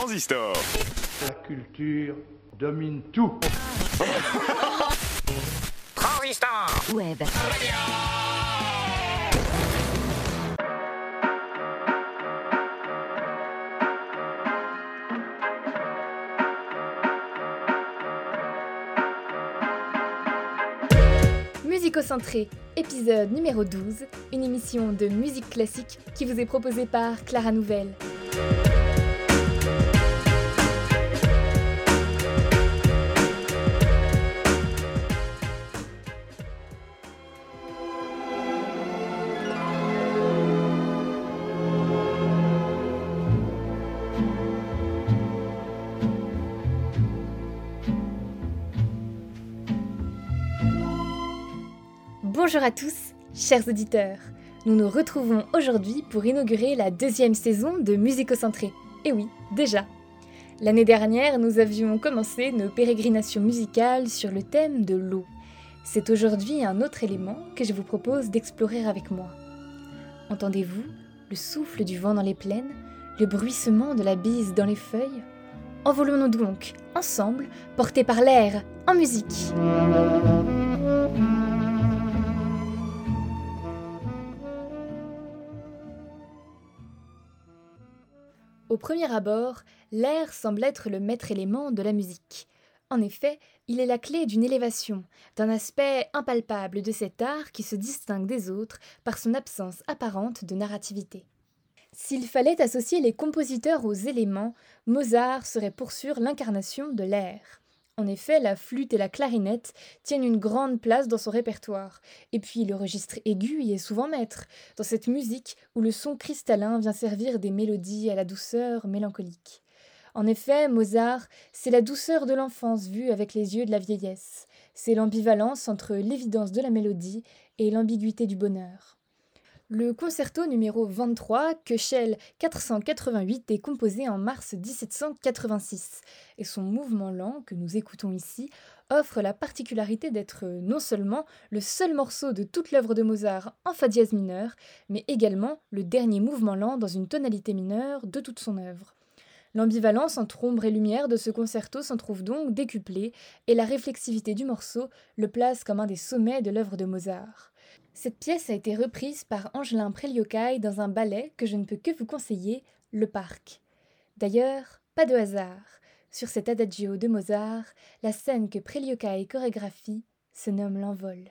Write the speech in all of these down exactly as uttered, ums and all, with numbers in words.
Transistor. La culture domine tout. Transistor. Web. Musicocentré, épisode numéro douze, une émission de musique classique qui vous est proposée par Clara Nouvelle. Bonjour à tous, chers auditeurs. Nous nous retrouvons aujourd'hui pour inaugurer la deuxième saison de Musicocentré. Et oui, déjà. L'année dernière, nous avions commencé nos pérégrinations musicales sur le thème de l'eau. C'est aujourd'hui un autre élément que je vous propose d'explorer avec moi. Entendez-vous le souffle du vent dans les plaines, le bruissement de la bise dans les feuilles ? Envolons-nous donc, ensemble, portés par l'air, en musique. Au premier abord, l'air semble être le maître élément de la musique. En effet, il est la clé d'une élévation, d'un aspect impalpable de cet art qui se distingue des autres par son absence apparente de narrativité. S'il fallait associer les compositeurs aux éléments, Mozart serait pour sûr l'incarnation de l'air. En effet, la flûte et la clarinette tiennent une grande place dans son répertoire, et puis le registre aigu y est souvent maître, dans cette musique où le son cristallin vient servir des mélodies à la douceur mélancolique. En effet, Mozart, c'est la douceur de l'enfance vue avec les yeux de la vieillesse, c'est l'ambivalence entre l'évidence de la mélodie et l'ambiguïté du bonheur. Le concerto numéro vingt-trois, Köchel quatre cent quatre-vingt-huit, est composé en mars dix-sept cent quatre-vingt-six, et son mouvement lent, que nous écoutons ici, offre la particularité d'être non seulement le seul morceau de toute l'œuvre de Mozart en fa dièse mineur, mais également le dernier mouvement lent dans une tonalité mineure de toute son œuvre. L'ambivalence entre ombre et lumière de ce concerto s'en trouve donc décuplée, et la réflexivité du morceau le place comme un des sommets de l'œuvre de Mozart. Cette pièce a été reprise par Angelin Préliocaï dans un ballet que je ne peux que vous conseiller, Le Parc. D'ailleurs, pas de hasard. Sur cet adagio de Mozart, la scène que Préliocaï chorégraphie se nomme l'envol.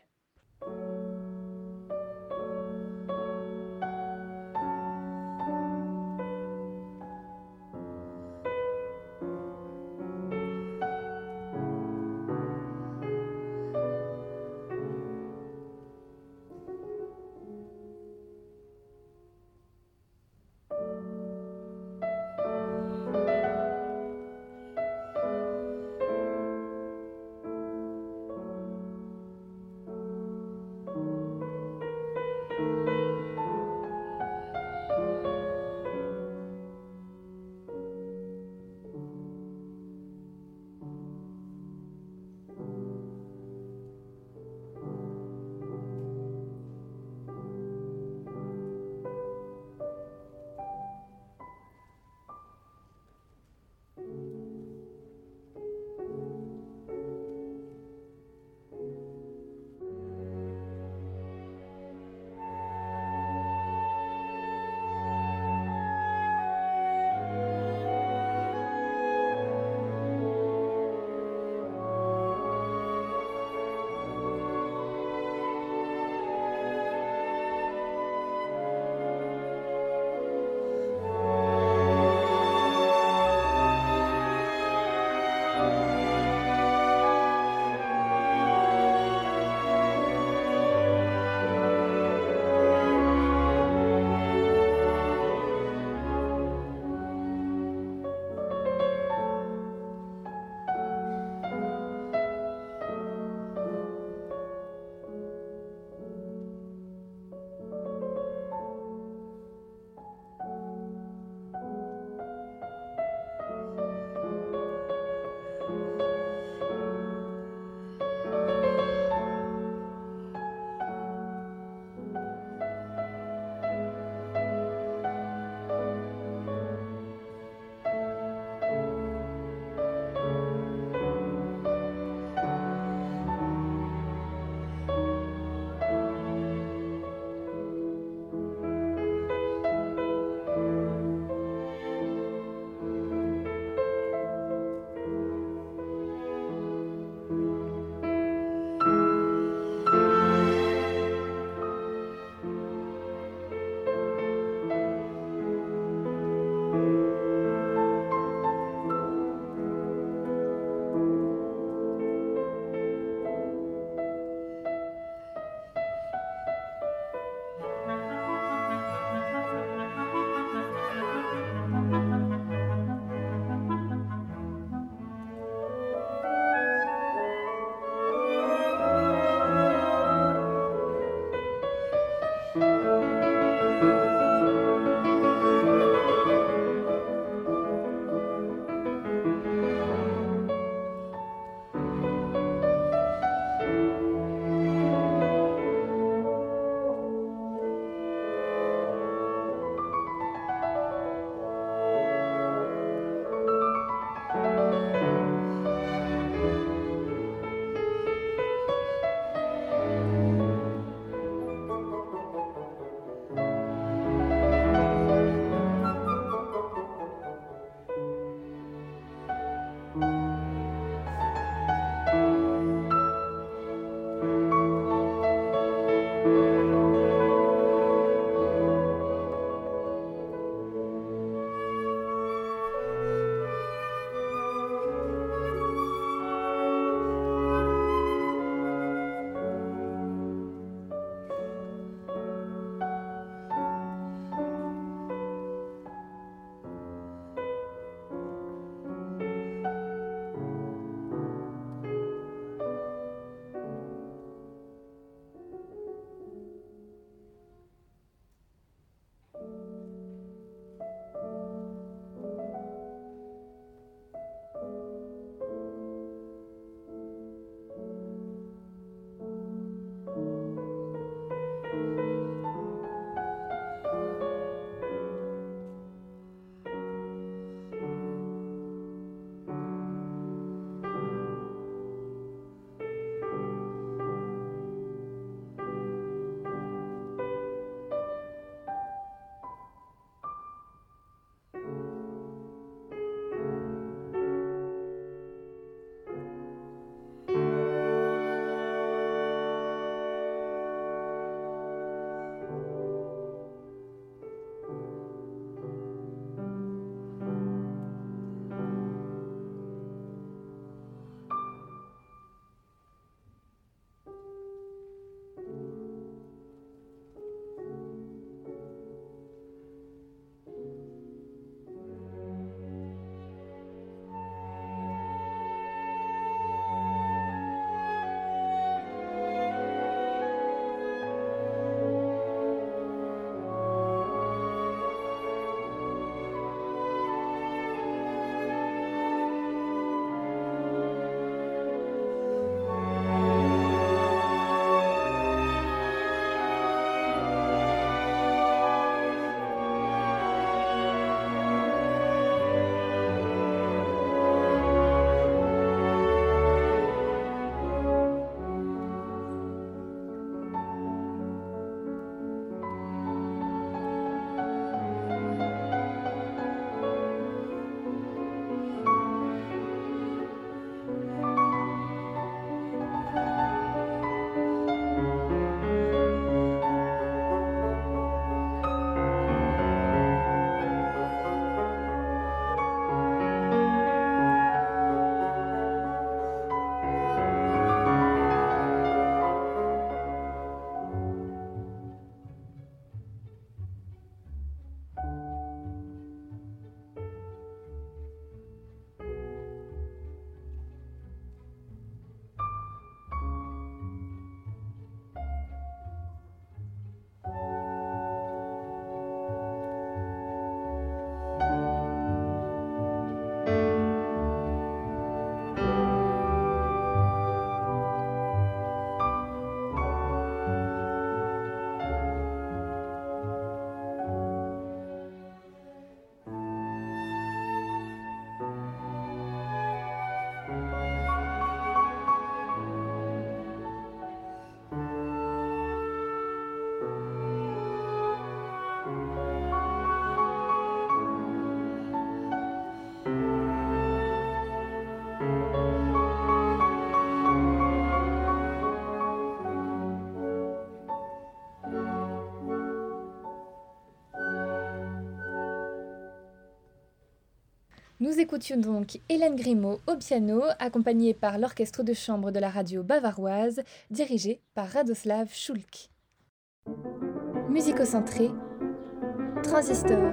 Nous écoutions donc Hélène Grimaud au piano, accompagnée par l'orchestre de chambre de la radio bavaroise, dirigé par Radoslav Schulk. Musicocentré, Transistor.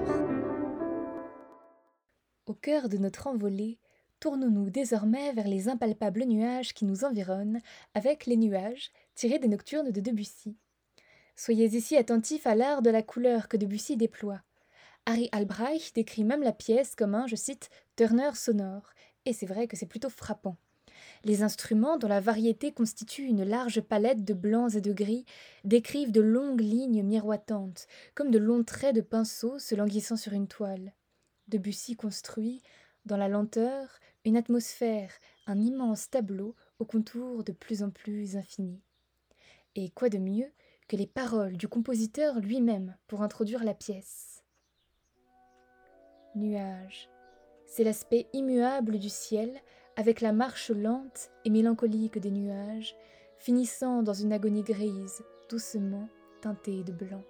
Au cœur de notre envolée, tournons-nous désormais vers les impalpables nuages qui nous environnent, avec Les Nuages, tirés des Nocturnes de Debussy. Soyez ici attentifs à l'art de la couleur que Debussy déploie. Harry Albright décrit même la pièce comme un, je cite, « Turner sonore », et c'est vrai que c'est plutôt frappant. Les instruments, dont la variété constitue une large palette de blancs et de gris, décrivent de longues lignes miroitantes, comme de longs traits de pinceau se languissant sur une toile. Debussy construit, dans la lenteur, une atmosphère, un immense tableau aux contours de plus en plus infinis. Et quoi de mieux que les paroles du compositeur lui-même pour introduire la pièce. Nuages. C'est l'aspect immuable du ciel, avec la marche lente et mélancolique des nuages, finissant dans une agonie grise, doucement teintée de blanc.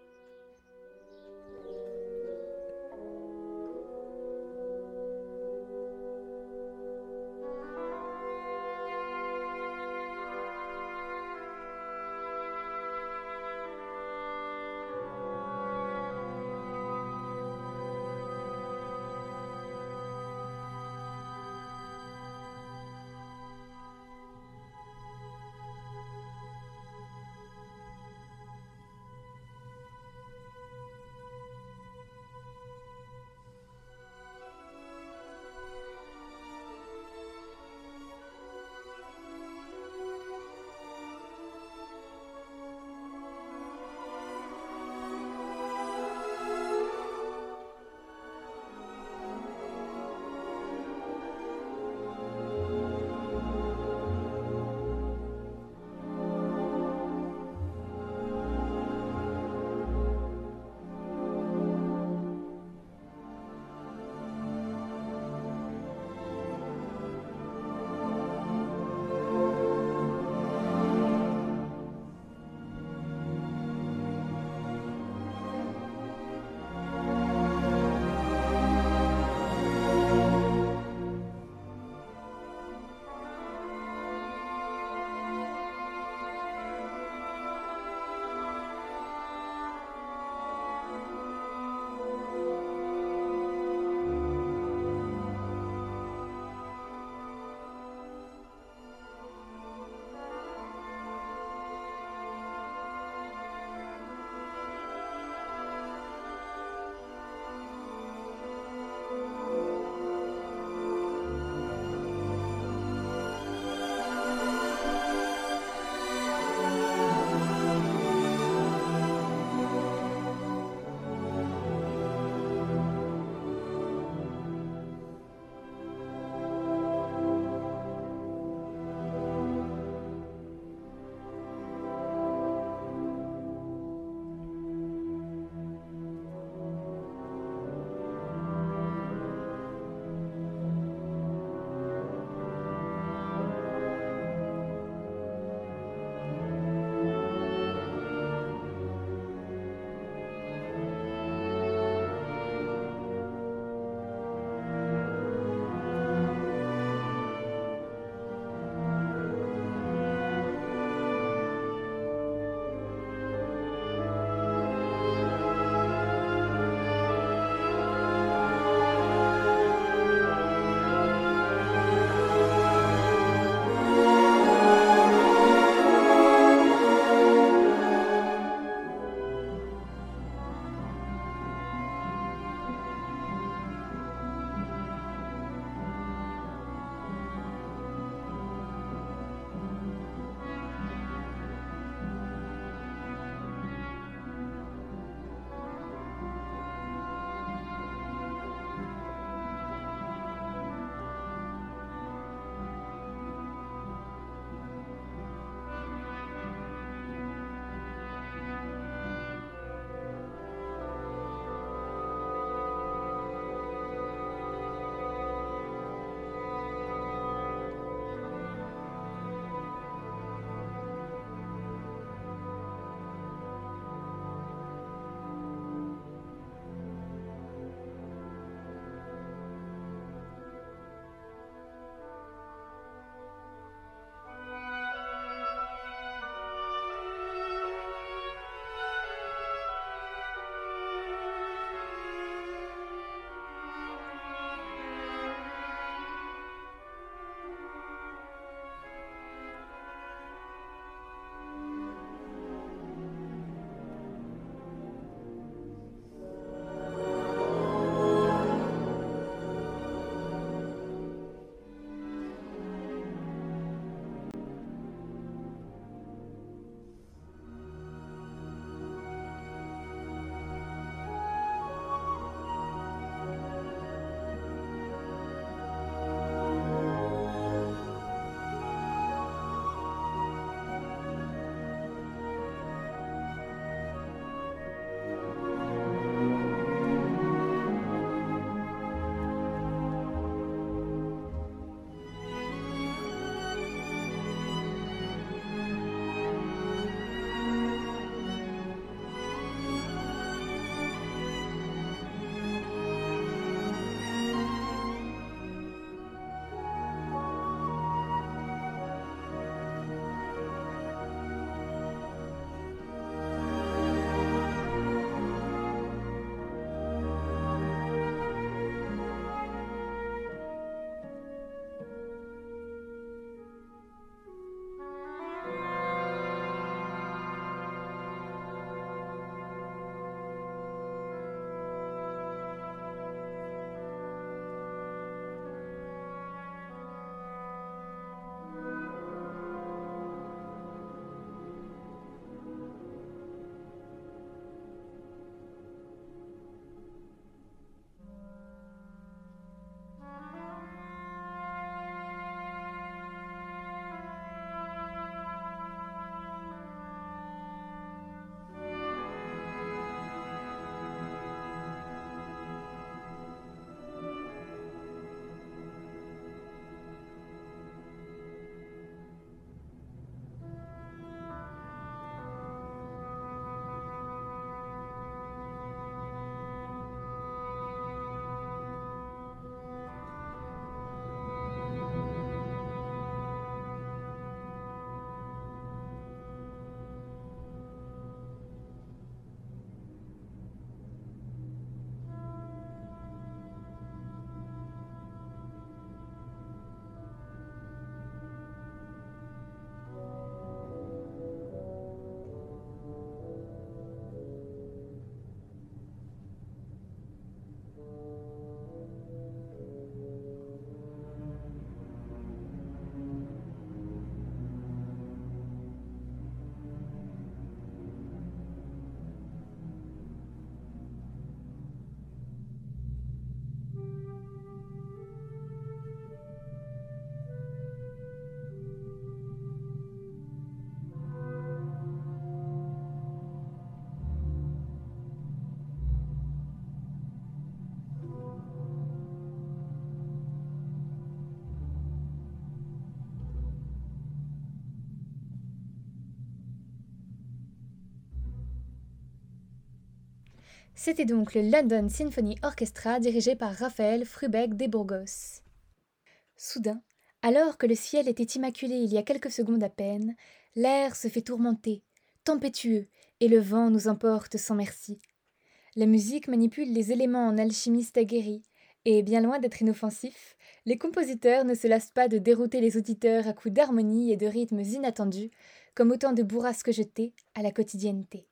C'était donc le London Symphony Orchestra dirigé par Raphaël Frubeck de Burgos. Soudain, alors que le ciel était immaculé il y a quelques secondes à peine, l'air se fait tourmenter, tempétueux, et le vent nous emporte sans merci. La musique manipule les éléments en alchimiste aguerri, et bien loin d'être inoffensifs, les compositeurs ne se lassent pas de dérouter les auditeurs à coups d'harmonie et de rythmes inattendus, comme autant de bourrasques jetées à la quotidienneté.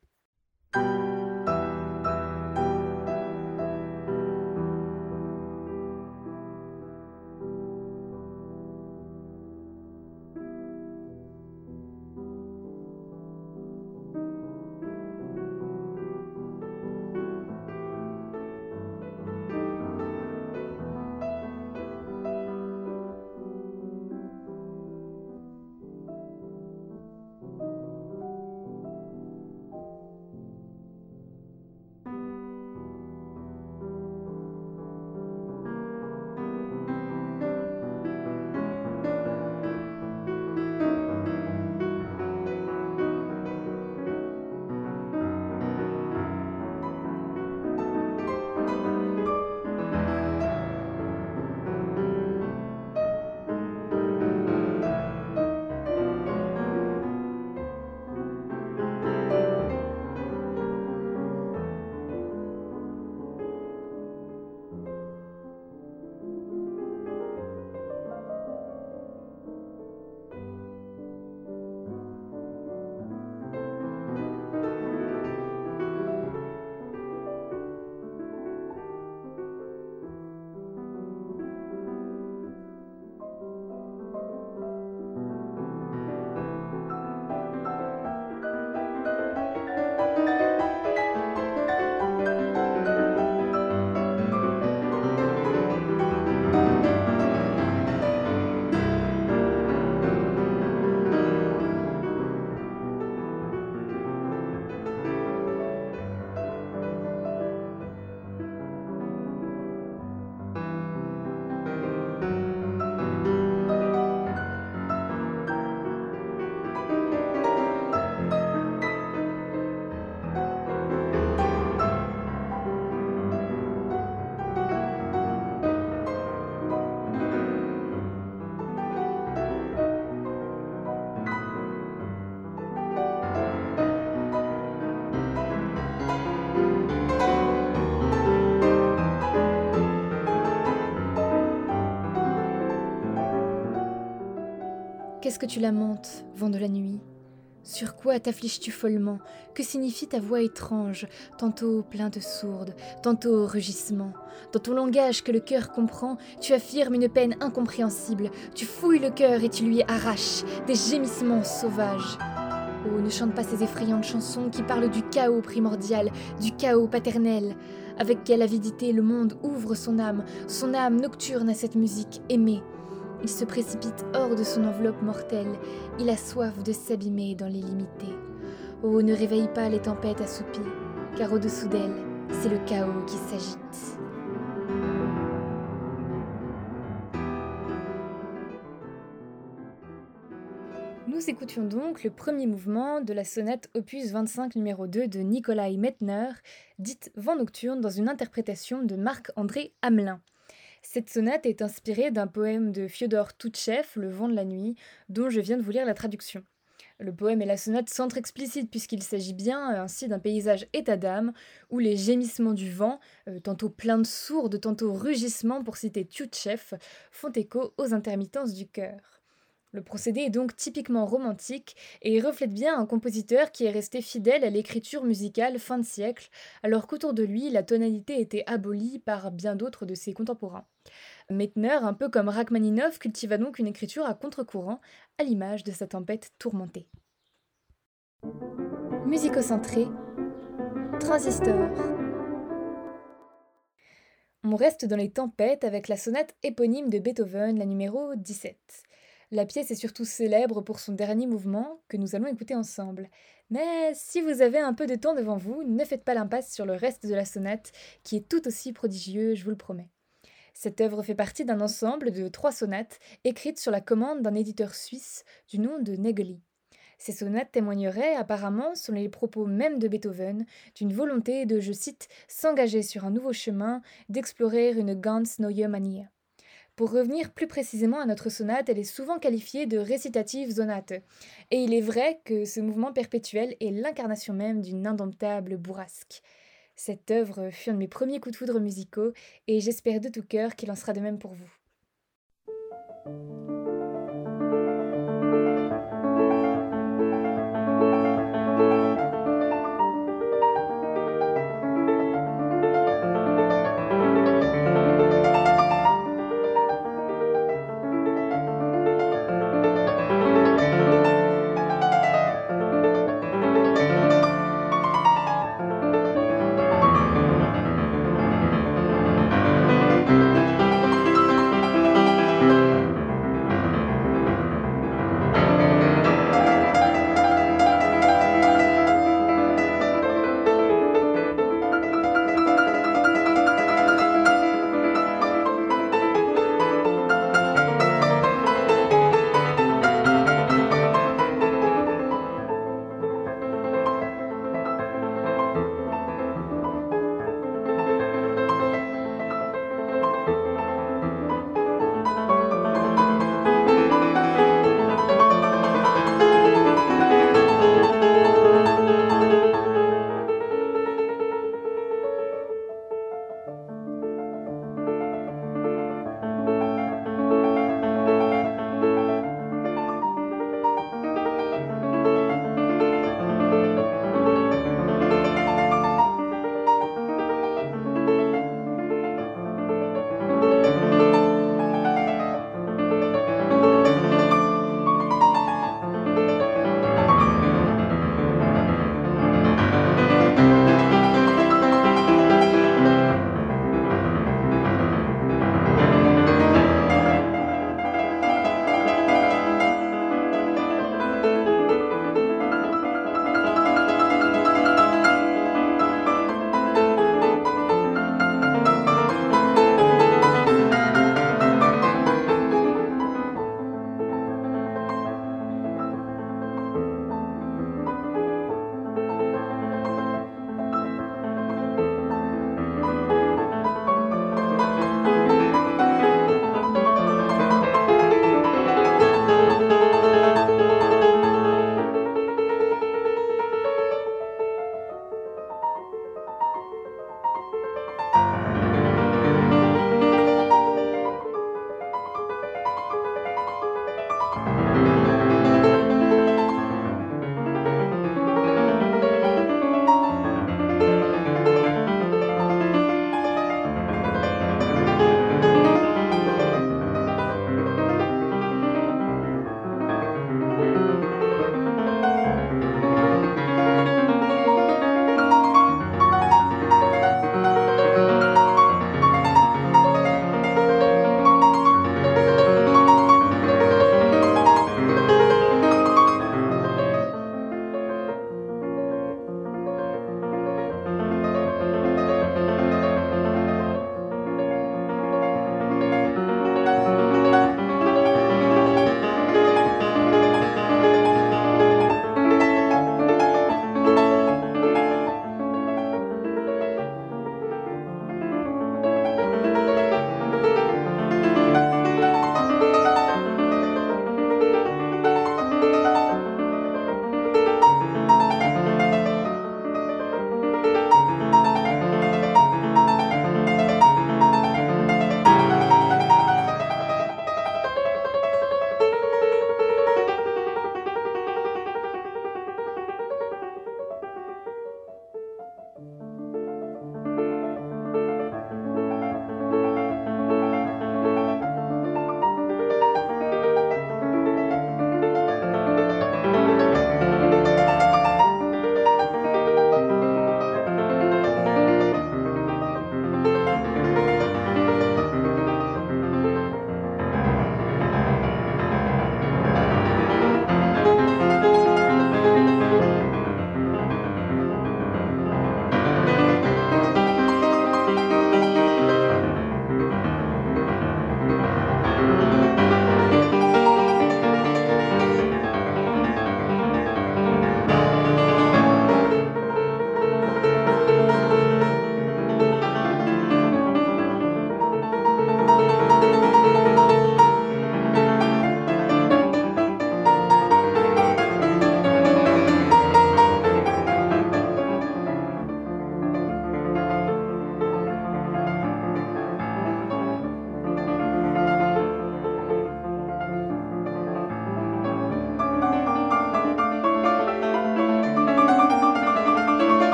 Qu'est-ce que tu lamentes, vent de la nuit ? Sur quoi t'affliges-tu follement ? Que signifie ta voix étrange, tantôt plainte sourde, tantôt rugissement ? Dans ton langage que le cœur comprend, tu affirmes une peine incompréhensible, tu fouilles le cœur et tu lui arraches des gémissements sauvages. Oh, ne chante pas ces effrayantes chansons qui parlent du chaos primordial, du chaos paternel. Avec quelle avidité le monde ouvre son âme, son âme nocturne à cette musique aimée. Il se précipite hors de son enveloppe mortelle, il a soif de s'abîmer dans l'illimité. Oh, ne réveille pas les tempêtes assoupies, car au-dessous d'elles, c'est le chaos qui s'agite. Nous écoutions donc le premier mouvement de la sonate opus vingt-cinq numéro deux de Nikolai Medtner, dite Vent nocturne dans une interprétation de Marc-André Hamelin. Cette sonate est inspirée d'un poème de Fyodor Toutchev, Le vent de la nuit, dont je viens de vous lire la traduction. Le poème et la sonate sont explicites puisqu'il s'agit bien euh, ainsi d'un paysage état d'âme où les gémissements du vent, euh, tantôt plaintes sourdes, tantôt rugissements pour citer Toutchev, font écho aux intermittences du cœur. Le procédé est donc typiquement romantique et il reflète bien un compositeur qui est resté fidèle à l'écriture musicale fin de siècle, alors qu'autour de lui, la tonalité était abolie par bien d'autres de ses contemporains. Medtner, un peu comme Rachmaninov, cultiva donc une écriture à contre-courant, à l'image de sa tempête tourmentée. Musicocentré, Transistor. On reste dans les tempêtes avec la sonate éponyme de Beethoven, la numéro dix-sept. La pièce est surtout célèbre pour son dernier mouvement, que nous allons écouter ensemble. Mais si vous avez un peu de temps devant vous, ne faites pas l'impasse sur le reste de la sonate, qui est tout aussi prodigieux, je vous le promets. Cette œuvre fait partie d'un ensemble de trois sonates, écrites sur la commande d'un éditeur suisse du nom de Nägeli. Ces sonates témoigneraient apparemment, selon les propos même de Beethoven, d'une volonté de, je cite, s'engager sur un nouveau chemin, d'explorer une ganz neue Manier. Pour revenir plus précisément à notre sonate, elle est souvent qualifiée de récitative sonate. Et il est vrai que ce mouvement perpétuel est l'incarnation même d'une indomptable bourrasque. Cette œuvre fut un de mes premiers coups de foudre musicaux et j'espère de tout cœur qu'il en sera de même pour vous.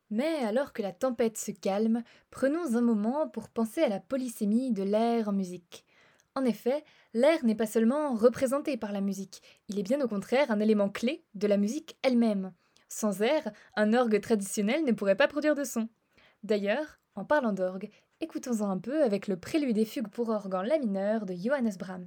Mais alors que la tempête se calme, prenons un moment pour penser à la polysémie de l'air en musique. En effet, l'air n'est pas seulement représenté par la musique, il est bien au contraire un élément clé de la musique elle-même. Sans air, un orgue traditionnel ne pourrait pas produire de son. D'ailleurs, en parlant d'orgue, écoutons-en un peu avec le prélude et fugue pour orgue en la mineur de Johannes Brahms.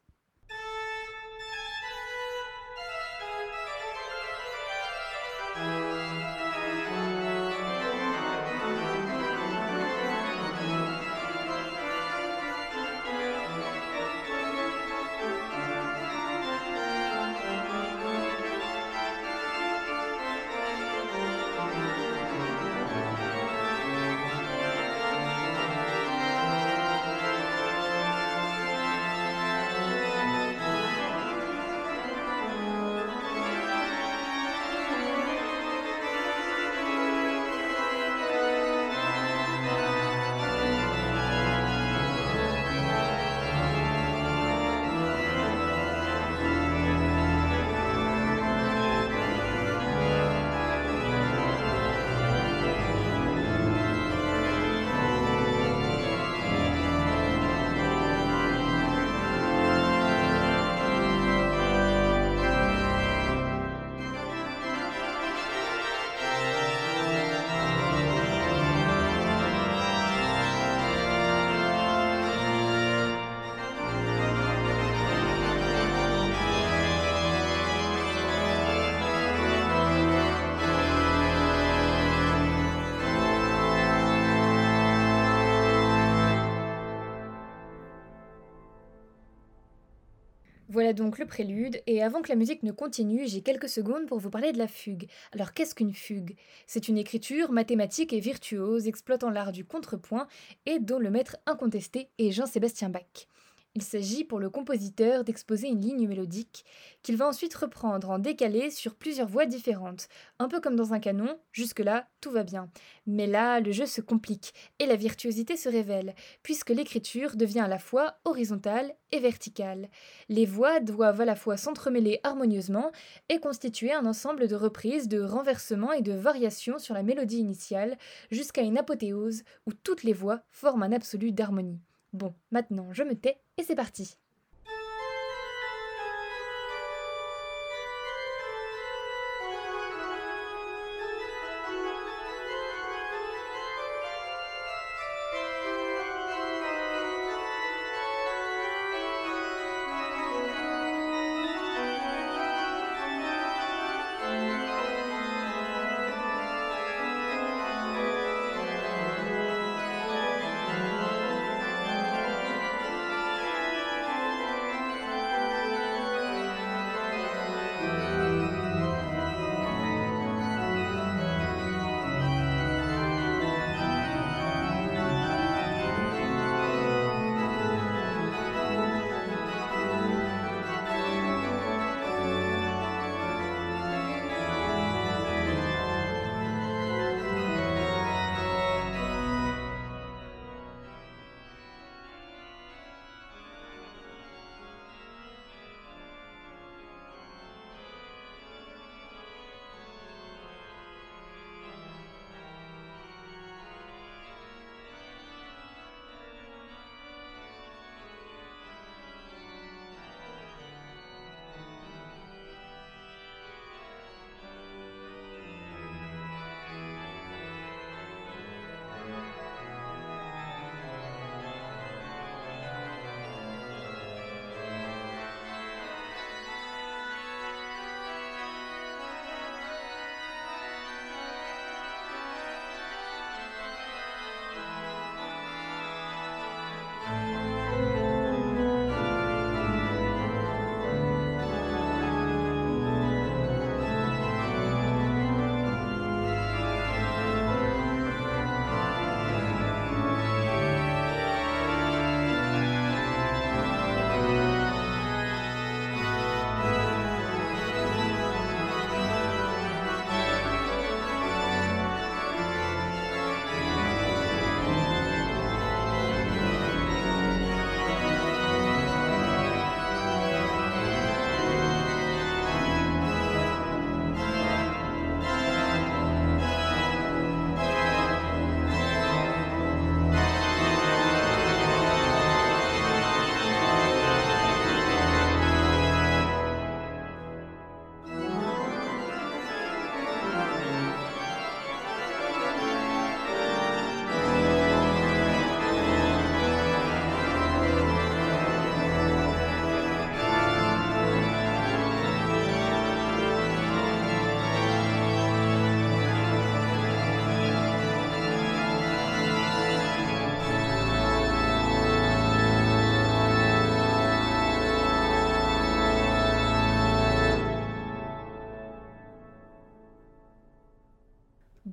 Voilà donc le prélude, et avant que la musique ne continue, j'ai quelques secondes pour vous parler de la fugue. Alors qu'est-ce qu'une fugue? C'est une écriture mathématique et virtuose exploitant l'art du contrepoint et dont le maître incontesté est Jean-Sébastien Bach. Il s'agit pour le compositeur d'exposer une ligne mélodique qu'il va ensuite reprendre en décalé sur plusieurs voix différentes. Un peu comme dans un canon, jusque-là, tout va bien. Mais là, le jeu se complique et la virtuosité se révèle, puisque l'écriture devient à la fois horizontale et verticale. Les voix doivent à la fois s'entremêler harmonieusement et constituer un ensemble de reprises, de renversements et de variations sur la mélodie initiale, jusqu'à une apothéose où toutes les voix forment un absolu d'harmonie. Bon, maintenant je me tais et c'est parti.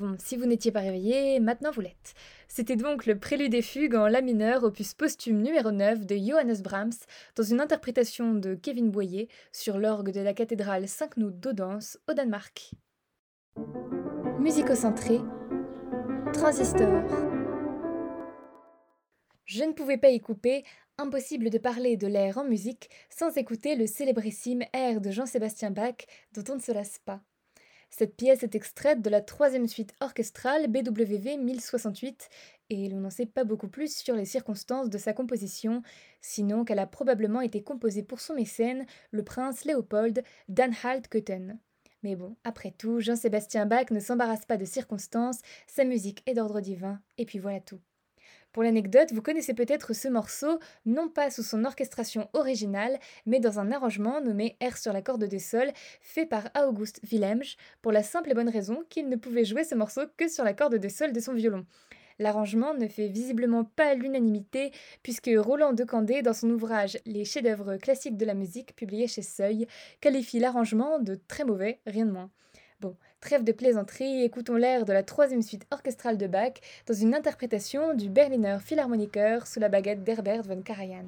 Bon, si vous n'étiez pas réveillé, maintenant vous l'êtes. C'était donc le Prélude et Fugue en La mineur, opus posthume numéro neuf de Johannes Brahms, dans une interprétation de Kevin Boyer sur l'orgue de la cathédrale Saint-Knut d'Odense, au Danemark. Musicocentré, Transistor. Je ne pouvais pas y couper, impossible de parler de l'air en musique sans écouter le célébrissime air de Jean-Sébastien Bach, dont on ne se lasse pas. Cette pièce est extraite de la troisième suite orchestrale B W V mille soixante-huit et l'on n'en sait pas beaucoup plus sur les circonstances de sa composition, sinon qu'elle a probablement été composée pour son mécène, le prince Léopold d'Anhalt-Köthen. Mais bon, après tout, Jean-Sébastien Bach ne s'embarrasse pas de circonstances, sa musique est d'ordre divin, et puis voilà tout. Pour l'anecdote, vous connaissez peut-être ce morceau, non pas sous son orchestration originale, mais dans un arrangement nommé Air sur la corde de sol, fait par August Wilhelmsch, pour la simple et bonne raison qu'il ne pouvait jouer ce morceau que sur la corde de sol de son violon. L'arrangement ne fait visiblement pas l'unanimité, puisque Roland Decandé, dans son ouvrage Les chefs-d'œuvre classiques de la musique, publié chez Seuil, qualifie l'arrangement de très mauvais, rien de moins. Bon, trêve de plaisanterie, écoutons l'air de la troisième suite orchestrale de Bach dans une interprétation du Berliner Philharmoniker sous la baguette d'Herbert von Karajan.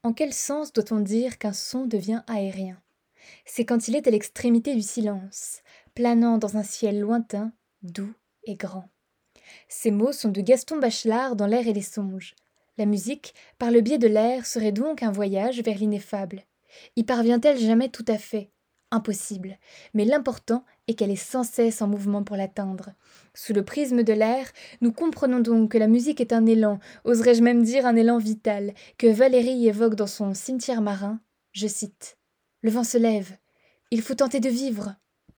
En quel sens doit-on dire qu'un son devient aérien ? C'est quand il est à l'extrémité du silence, planant dans un ciel lointain, doux et grand. Ces mots sont de Gaston Bachelard dans L'air et les songes. La musique, par le biais de l'air, serait donc un voyage vers l'ineffable. Y parvient-elle jamais tout à fait ? Impossible. Mais l'important est qu'elle est sans cesse en mouvement pour l'atteindre. Sous le prisme de l'air, nous comprenons donc que la musique est un élan, oserais-je même dire un élan vital, que Valéry évoque dans son Cimetière marin. Je cite : « Le vent se lève. Il faut tenter de vivre. »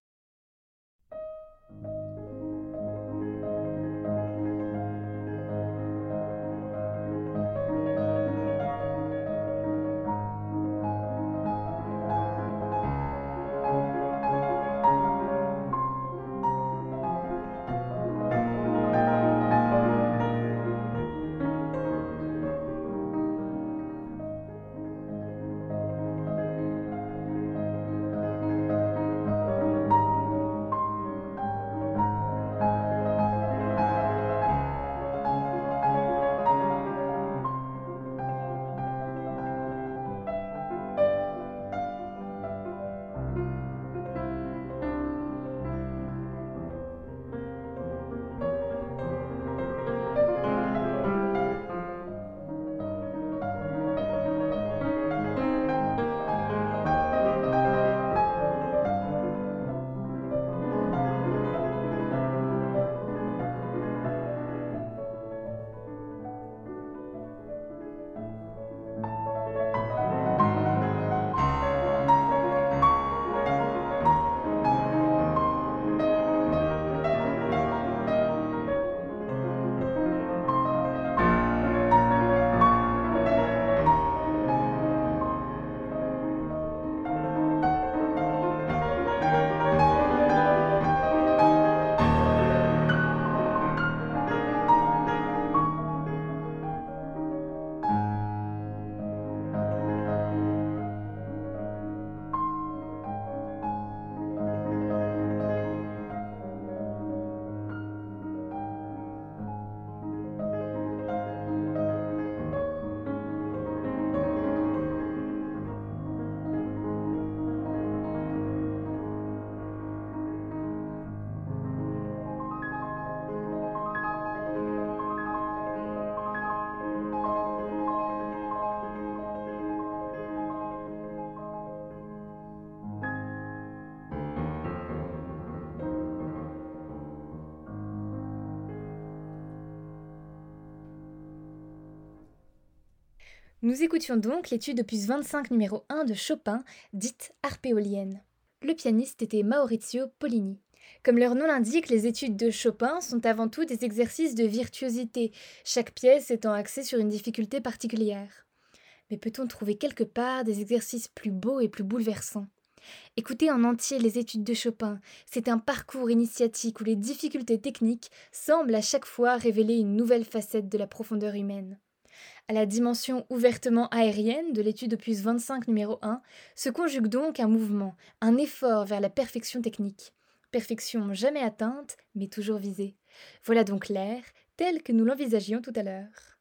Nous écoutions donc l'étude opus vingt-cinq numéro un de Chopin, dite arpéolienne. Le pianiste était Maurizio Pollini. Comme leur nom l'indique, les études de Chopin sont avant tout des exercices de virtuosité, chaque pièce étant axée sur une difficulté particulière. Mais peut-on trouver quelque part des exercices plus beaux et plus bouleversants ? Écouter en entier les études de Chopin, c'est un parcours initiatique où les difficultés techniques semblent à chaque fois révéler une nouvelle facette de la profondeur humaine. À la dimension ouvertement aérienne de l'étude opus vingt-cinq numéro un se conjugue donc un mouvement, un effort vers la perfection technique. Perfection jamais atteinte, mais toujours visée. Voilà donc l'air, tel que nous l'envisagions tout à l'heure.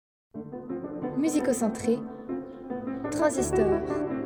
Musicocentré, transistor.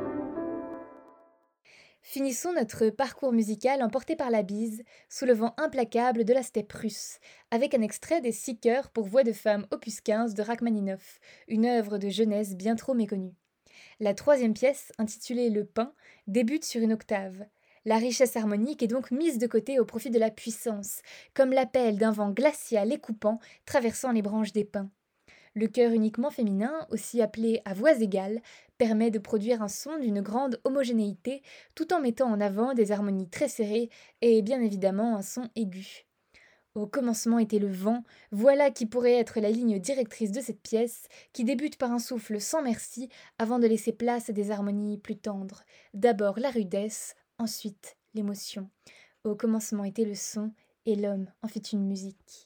Finissons notre parcours musical emporté par la bise, sous le vent implacable de la steppe russe, avec un extrait des Six chœurs pour voix de femme opus quinze de Rachmaninoff, une œuvre de jeunesse bien trop méconnue. La troisième pièce, intitulée Le Pain, débute sur une octave. La richesse harmonique est donc mise de côté au profit de la puissance, comme l'appel d'un vent glacial et coupant traversant les branches des pins. Le chœur uniquement féminin, aussi appelé à voix égales, permet de produire un son d'une grande homogénéité tout en mettant en avant des harmonies très serrées et bien évidemment un son aigu. Au commencement était le vent, voilà qui pourrait être la ligne directrice de cette pièce, qui débute par un souffle sans merci avant de laisser place à des harmonies plus tendres. D'abord la rudesse, ensuite l'émotion. Au commencement était le son, et l'homme en fit une musique.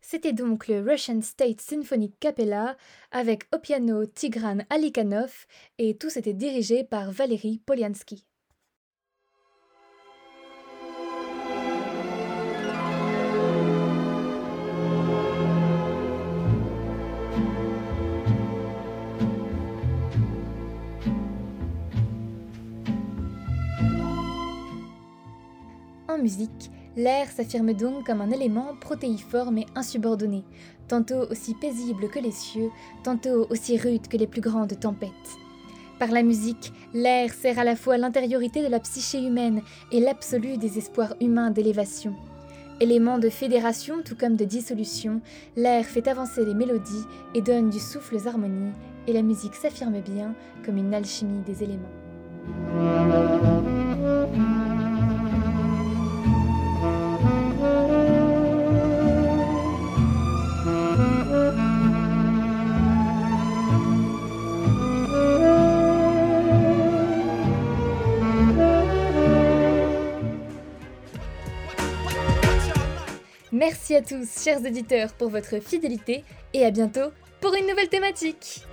C'était donc le Russian State Symphonic Capella avec au piano Tigran Alikhanov et tout était dirigé par Valery Polyansky. En musique, l'air s'affirme donc comme un élément protéiforme et insubordonné, tantôt aussi paisible que les cieux, tantôt aussi rude que les plus grandes tempêtes. Par la musique, l'air sert à la fois l'intériorité de la psyché humaine et l'absolu des espoirs humains d'élévation. Élément de fédération tout comme de dissolution, l'air fait avancer les mélodies et donne du souffle aux harmonies, et la musique s'affirme bien comme une alchimie des éléments. Merci à tous, chers auditeurs, pour votre fidélité et à bientôt pour une nouvelle thématique.